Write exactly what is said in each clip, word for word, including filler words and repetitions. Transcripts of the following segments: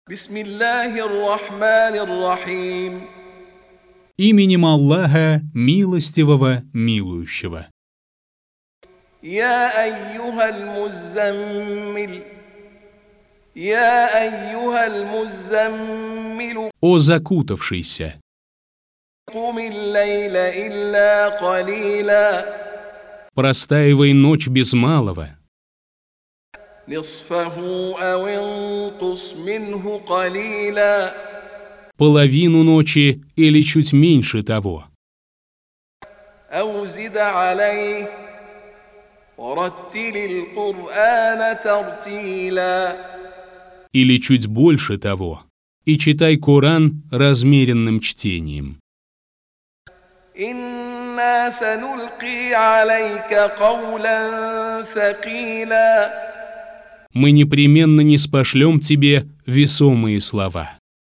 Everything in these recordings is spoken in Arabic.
Бисмиллахир-рахманир-рахим. Именем Аллаха, милостивого, милующего. Я айюхаль муззаммиль. Я айюхаль муззаммилу. О закутавшийся! Кумил лейля илля калиля. Простаивай ночь без малого. Нисфаху ау инкус минху калиля. Половину ночи или чуть меньше того. Ау зида алейх. Вараттилил Кур'ана тартила. Или чуть больше того. И читай Коран размеренным чтением. Инна санулки алейка каулян thaqila. Мы непременно ниспошлем тебе весомые слова.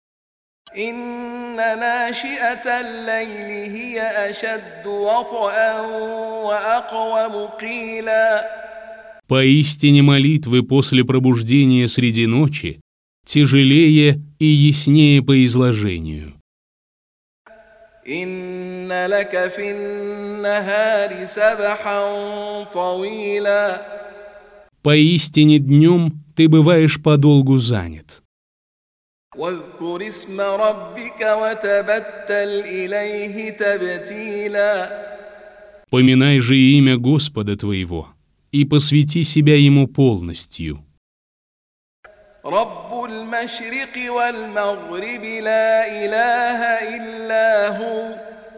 Инна нашиатал лейли хия ашадду ват'ан ва акваму қила. Поистине молитвы после пробуждения среди ночи тяжелее и яснее по изложению. Инна лака фин-нахари сабхан тавила. Поистине днем ты бываешь подолгу занят. واذكر اسم ربك وتبتل إليه تبتيلا. Поминай же имя Господа твоего и посвяти себя Ему полностью. رب المشرق والمغرب لا إله إلا هو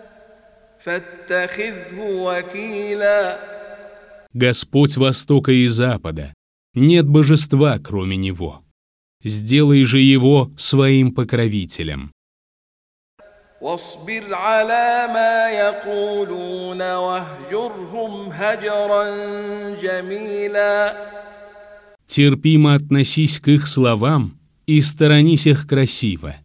فاتخذه وكيلا. Господь Востока и Запада, нет божества, кроме Него. Сделай же Его своим покровителем. واصبر على ما يقولون واهجرهم هجرا جميلا. Терпимо относись к их словам и сторонись их красиво.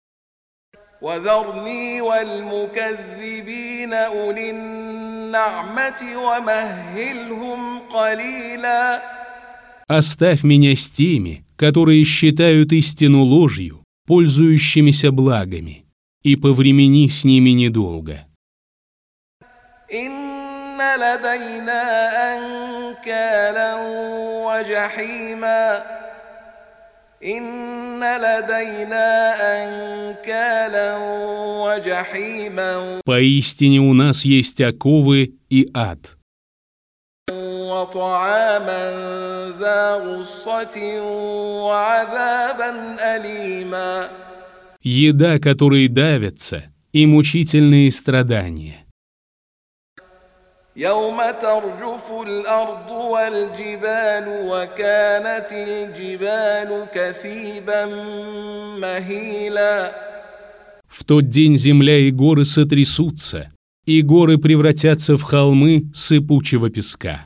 وذرني والمكذبين أولي النعمة ومهلهم قليلا. Оставь меня с теми, которые считают истину ложью, пользующимися благами, и повремени с ними недолго. Инна ладайна анкалан ва джахима. Инна ладайна анкалан ва джахима. Поистине у нас есть оковы и ад. وطعاما ذا غصة وعذابا أليما. Еда, которой давятся, и мучительные страдания. يوم ترجف الأرض والجبال وكانت الجبال كثيبا مهيلا. В тот день земля и горы сотрясутся, и горы превратятся в холмы сыпучего песка.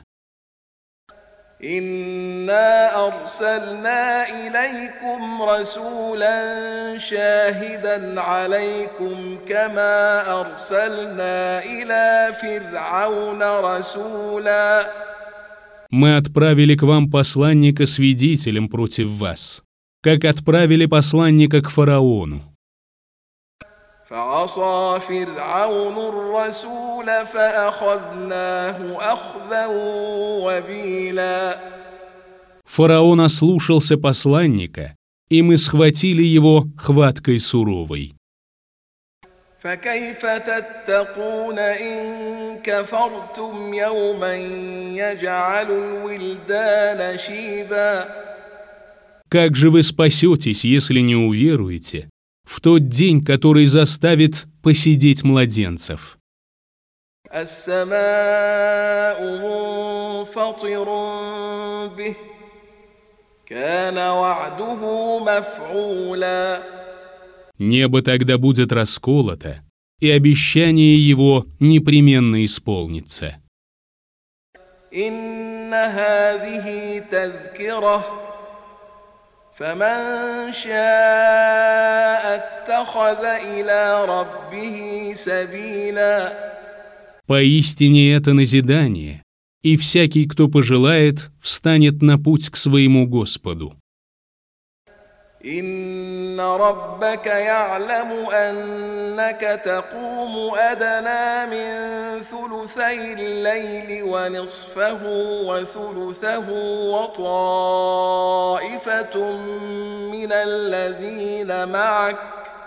Инна арсална илейкум расулян шахидан алейкум кама арсална иля фир'ауна расуля. Мы отправили к вам посланника свидетелем против вас, как отправили посланника к фараону. فعصى فرعون الرسول فأخذناه أخذا وبيلا. Фараон ослушался посланника, и мы схватили его хваткой суровой. فكيف تتقون إن كفرتم يوما يجعل الولدان شيبا. Как же вы спасетесь, если не уверуете в тот день, который заставит посидеть младенцев? Небо тогда будет расколото, и обещание его непременно исполнится. فمن شاء اتخذ إلى ربه سبيلا. Поистине это назидание, и всякий, кто пожелает, встанет на путь к своему Господу. إن ربك يعلم أنك تقوم أدنى من ثلثي الليل ونصفه وثلثه وطائفة من الذين معك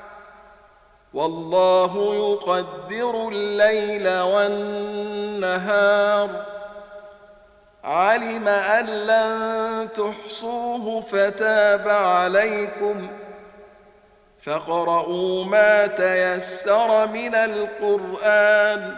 والله يقدر الليل والنهار علم أن لن تحصوه فتاب عليكم فاقرؤوا ما تيسر من القرآن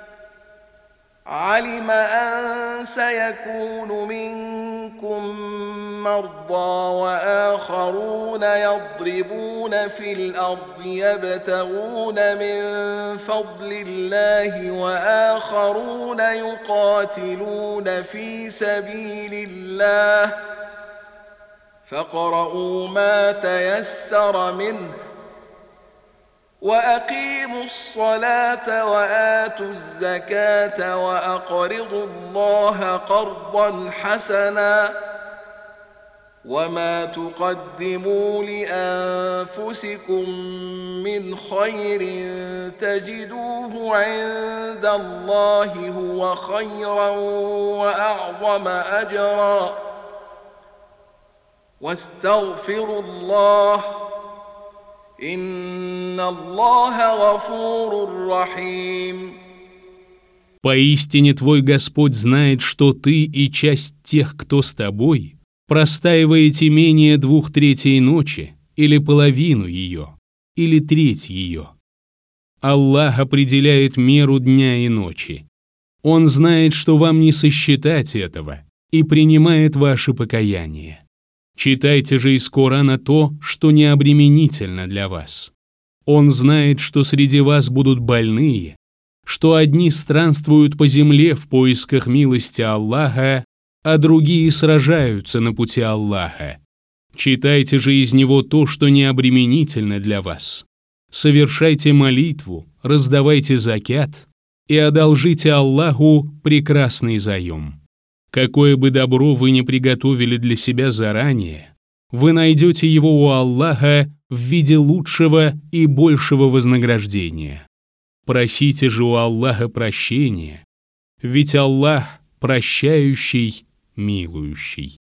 علم أن سيكون منكم مرضى وآخرون يضربون في الأرض يبتغون من فضل الله وآخرون يقاتلون في سبيل الله فاقرؤوا ما تيسر منه وأقيموا الصلاة وآتوا الزكاة وأقرضوا الله قرضا حسنا وما تقدموا لأنفسكم من خير تجدوه عند الله هو خيرا وأعظم أجرا واستغفروا الله Инна Аллаха гафурур рахим. Поистине твой Господь знает, что ты и часть тех, кто с тобой, простаиваете менее двух третей ночи, или половину ее, или треть ее. Аллах определяет меру дня и ночи. Он знает, что вам не сосчитать этого, и принимает ваше покаяние. Читайте же из Корана то, что не обременительно для вас. Он знает, что среди вас будут больные, что одни странствуют по земле в поисках милости Аллаха, а другие сражаются на пути Аллаха. Читайте же из него то, что не обременительно для вас. Совершайте молитву, раздавайте закят и одолжите Аллаху прекрасный заем. Какое бы добро вы ни приготовили для себя заранее, вы найдете его у Аллаха в виде лучшего и большего вознаграждения. Просите же у Аллаха прощения, ведь Аллах прощающий, милующий.